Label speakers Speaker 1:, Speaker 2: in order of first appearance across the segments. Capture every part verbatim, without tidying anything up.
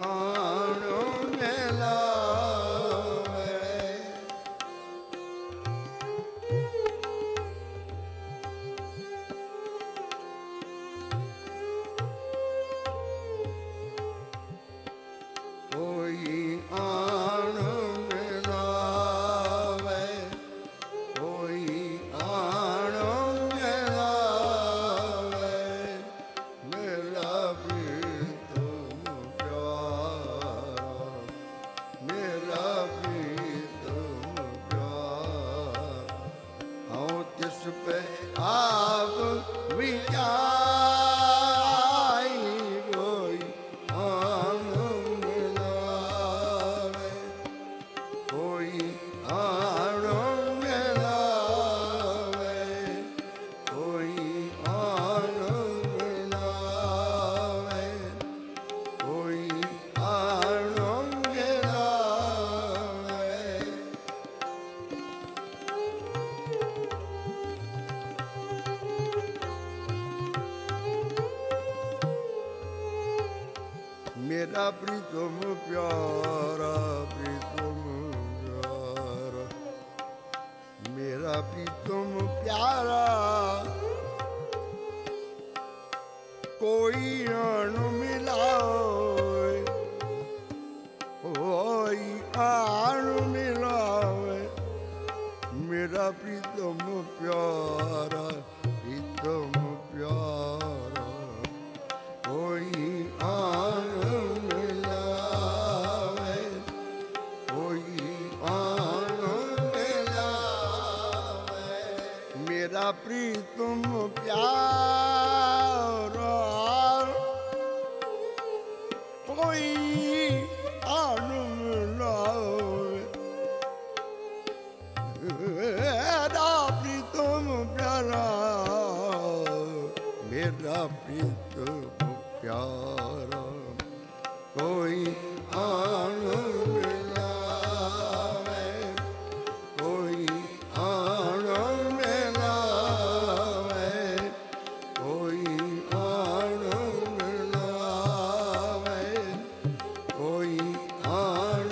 Speaker 1: आण मिलावे। कोई आण मिलावे, कोई आण मिलावे, मेरा प्रीतम प्यारा, मेरा प्रीतम प्यारा। हूँ तिस पे आप विचाई, कोई आण मिलावे, कोई आण मिलावे, कोई आण मिलावे, कोई आण मिलावे। मेरा प्रीतम प्यारा, प्रीतम प्यारा, मेरा प्रीतम प्यारा, कोई आण मिलावे, कोई आण मिलावे, मेरा प्रीतम प्यारा, प्रीतम प्यारा, कोई आण मिलावे, कोई आण मिलावे, मेरा प्रीतम प्यारा, कोई आण मिलावे, मेरा प्रीतम प्यारा, मेरा प्रीतम प्यारा, कोई आण मिलावे, कोई आण मिलावे, कोई आण मिलावे, कोई आण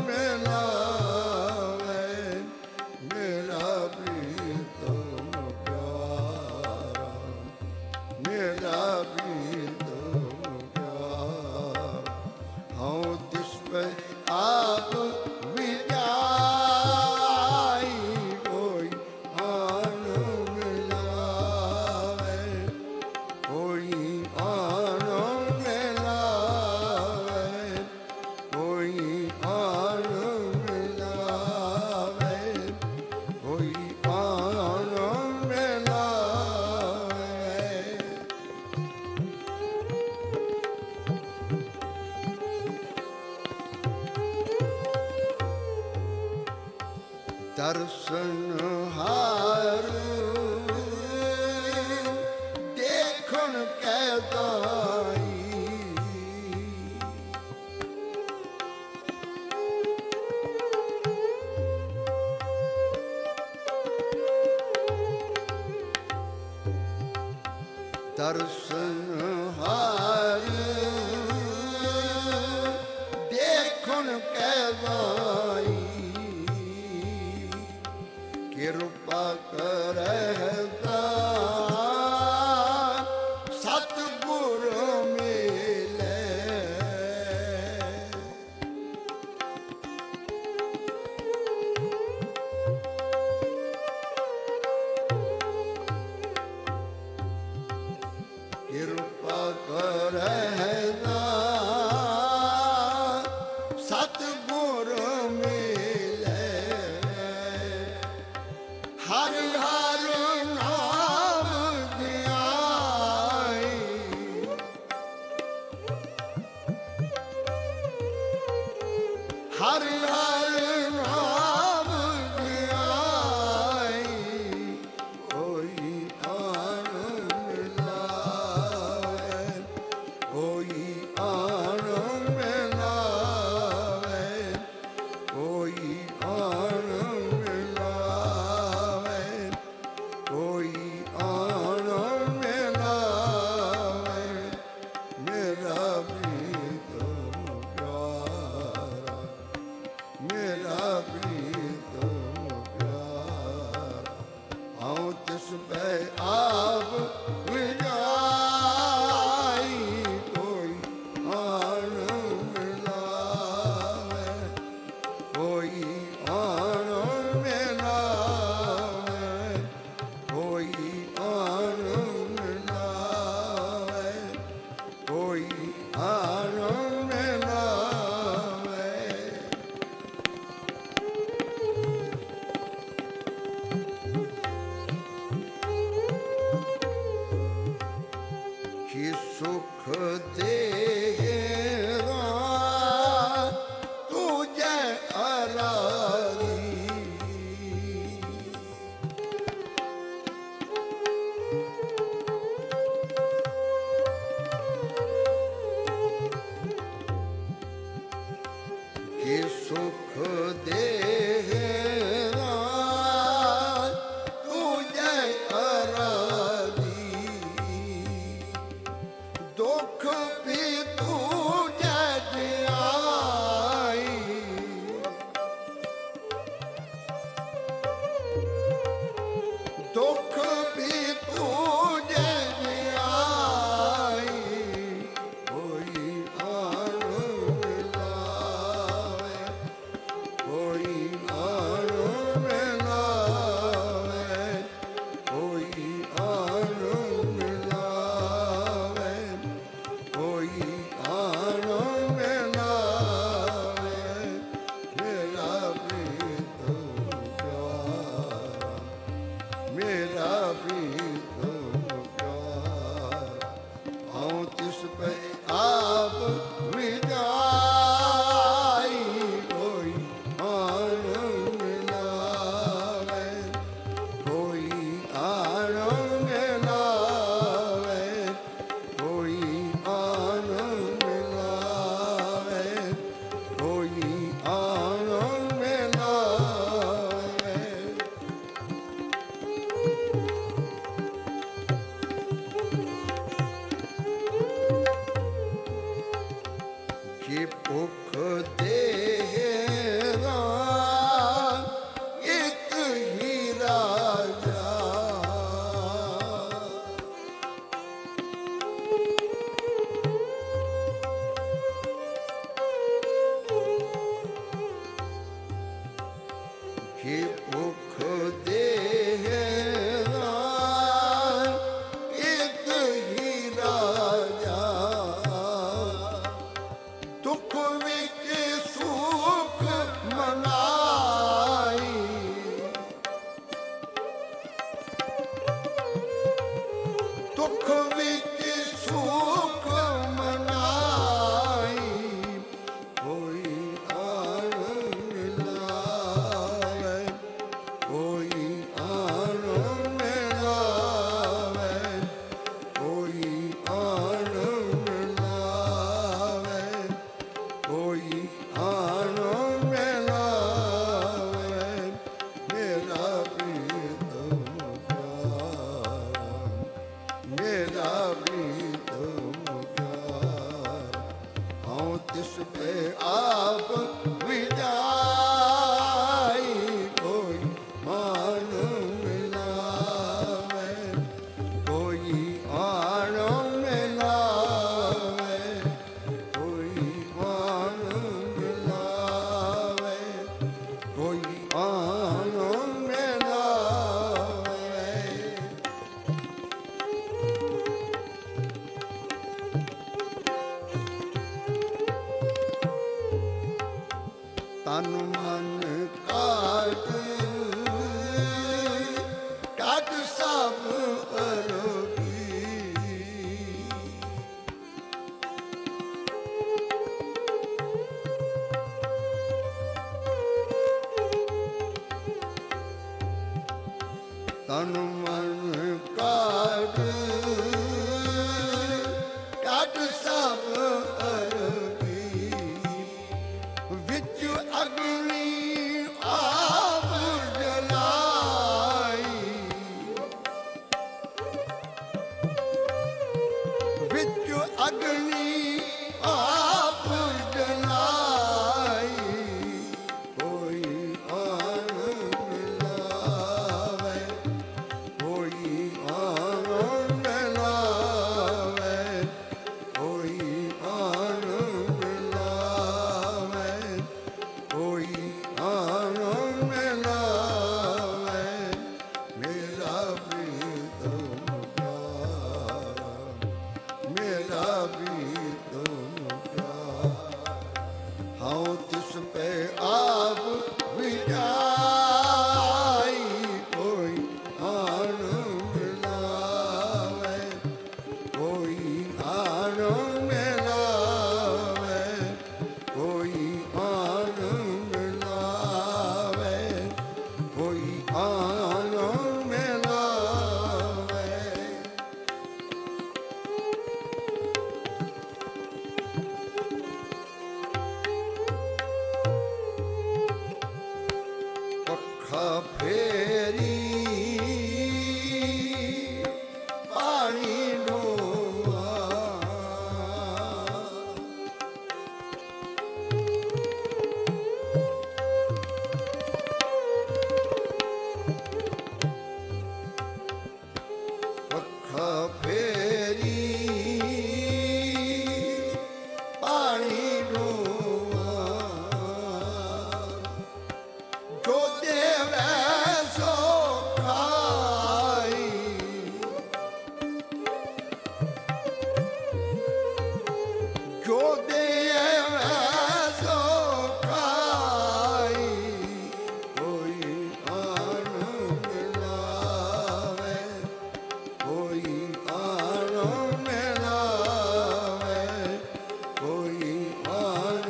Speaker 1: मिलावे, मेरा प्रीतम प्यारा, मेरा प्रीतम प्यारा। हूँ तिस पे आप विचाई, कोई आण मिलावे, कोई आण मिलावे, कोई आण मिलावे, कोई आण मिलावे। दर्शन हार देखण कै दाई, दर्शन हार देखण कै दाई, कृपा करता सतगुर मिले, कृपा करता सतगुर मिले। हरि हर नाम ध्याई, हरि हर नाम ध्याई, कोई आण मिलावे, कोई आण मिलावे, कोई आण मिलावे, कोई आण मिलावे, मेरा प्रीतम सुख दे तुझे अराधी दुख भी तुझे दियाई दुख भी तुझे दियाई कोई आन मिलावे कोई आन मिलावे कोई आन मिलावे कोई आन मिलावे मेरा प्रीतम प्यारा मेरा प्रीतम प्यारा आऊं तिस पे आप मिटाई कोई आन मिलावे कोई आन मिलावे कोई आन मिलावे कोई आन मिलावे कि भुख देगा एक ही राजा कि भुख देगा एक ही राजा दुख विच सुख मनाई दुख विच सुख मनाई कोई आन मिलावे कोई आन मिलावे कोई आन मिलावे कोई आन मिलावे मेरा प्रीतम प्यारा मेरा प्रीतम प्यारा आऊं तिस पे आप विदाई कोई मान मिलावे कोई आन मिलावे कोई मान मिलावे कोई आन मिलावे तन मन काट काट सब अरोगी तन मन काट काट सब अरोगी विच अग्नि जो दे सो खाई कोई आन मिलावे कोई आन मिलावे कोई आन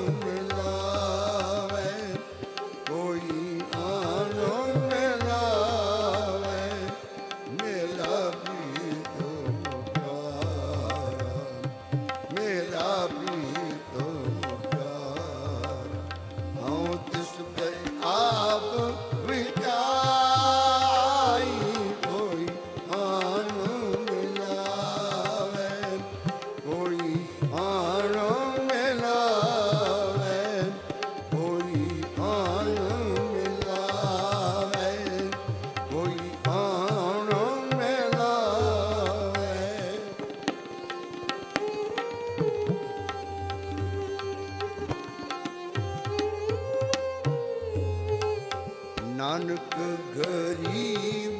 Speaker 1: मिलावे कोई आन मिलावे मेरा प्रीत प्यारा मेरा प्रीत प्यारा हूँ तिस पे आप विचाई कोई आन मिलावे कोई आन मिलावे कोई आन मिलावे कोई आन मिलावे नानक गरीब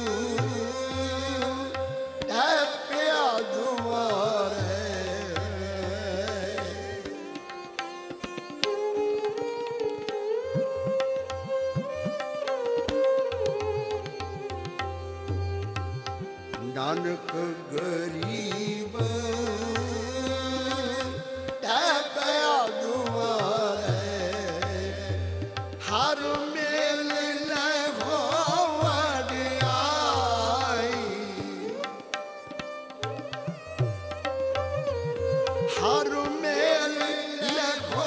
Speaker 1: है प्या दुआरे नानक गरीब है प्या दुआरे हर मेल न हो वडियाई हर मेल न हो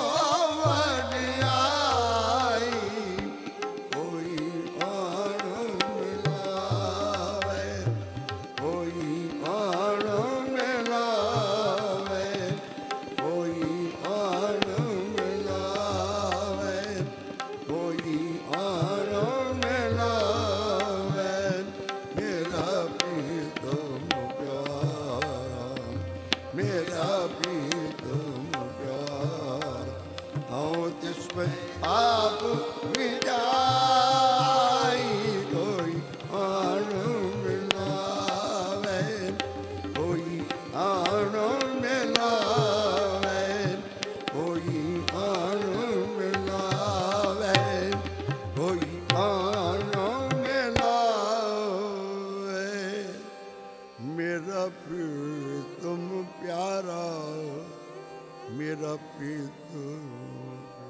Speaker 1: वडियाई कोई आन मिलावे कोई आन मिलावे कोई आन मिलावे कोई आन मिलावे मेरा प्रीतम प्यारा मेरा प्रीतम प्यारा हूँ तिस पे आप विदाई कोई आन मिलावे कोई आन मिलावे कोई आन मिलावे कोई आन मिलावे मेरा प्रीतम प्यारा मेरा प्रीतम